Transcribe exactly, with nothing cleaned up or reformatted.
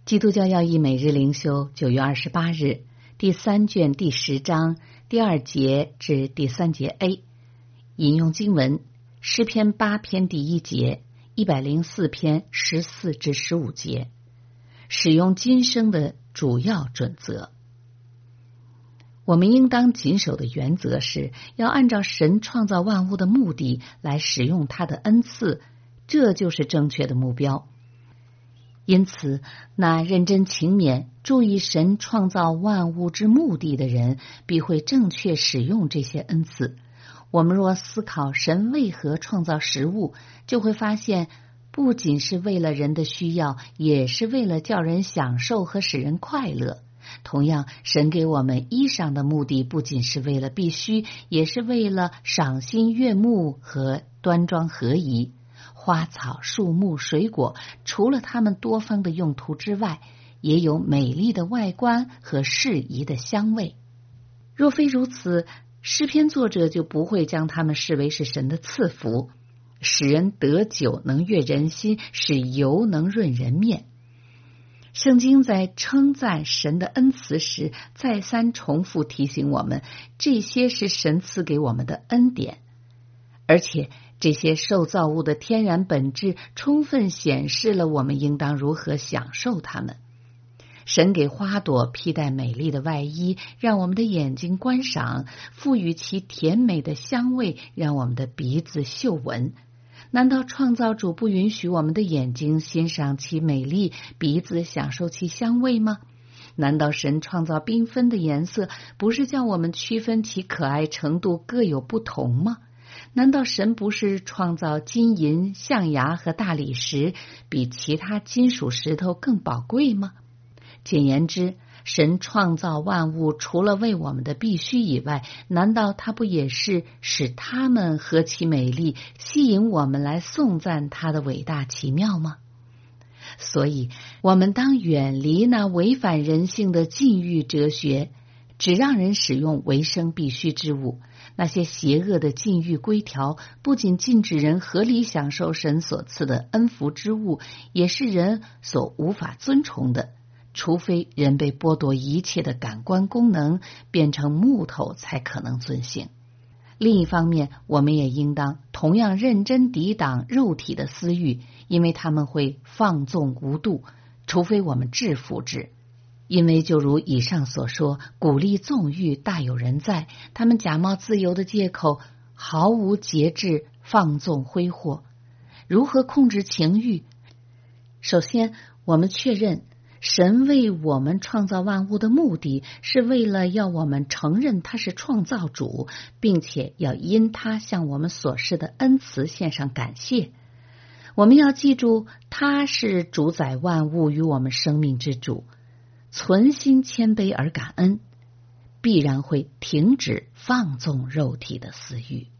基督教要义每日灵修九月二十八日第三卷第十章第二节至第三节 A， 引用经文诗篇八篇第一节，一百零四篇十四至十五节。使用今生的主要准则。我们应当谨守的原则是要按照神创造万物的目的来使用他的恩赐，这就是正确的目标。因此，那认真勤勉、注意神创造万物之目的的人，必会正确使用这些恩赐。我们若思考神为何创造食物，就会发现，不仅是为了人的需要，也是为了叫人享受和使人快乐。同样，神给我们衣裳的目的，不仅是为了必须，也是为了赏心悦目和端庄合宜。花草、树木、水果，除了它们多方的用途之外，也有美丽的外观和适宜的香味。若非如此，诗篇作者就不会将它们视为是神的赐福，使人得酒能悦人心，使油能润人面。圣经在称赞神的恩慈时，再三重复提醒我们，这些是神赐给我们的恩典，而且这些受造物的天然本质充分显示了我们应当如何享受它们。神给花朵披戴美丽的外衣，让我们的眼睛观赏，赋予其甜美的香味，让我们的鼻子嗅闻。难道创造主不允许我们的眼睛欣赏其美丽，鼻子享受其香味吗？难道神创造缤纷的颜色，不是叫我们区分其可爱程度各有不同吗？难道神不是创造金银、象牙和大理石，比其他金属石头更宝贵吗？简言之，神创造万物除了为我们的必须以外，难道他不也是使他们何其美丽，吸引我们来颂赞他的伟大奇妙吗？所以我们当远离那违反人性的禁欲哲学，只让人使用维生必需之物。那些邪恶的禁欲规条不仅禁止人合理享受神所赐的恩福之物，也是人所无法遵从的，除非人被剥夺一切的感官功能，变成木头才可能遵行。另一方面，我们也应当同样认真抵挡肉体的私欲，因为他们会放纵无度，除非我们制服之。因为就如以上所说，鼓励纵欲大有人在，他们假冒自由的借口，毫无节制，放纵挥霍。如何控制情欲？首先，我们确认神为我们创造万物的目的，是为了要我们承认他是创造主，并且要因他向我们所示的恩慈献上感谢。我们要记住，他是主宰万物与我们生命之主。存心谦卑而感恩，必然会停止放纵肉体的私欲。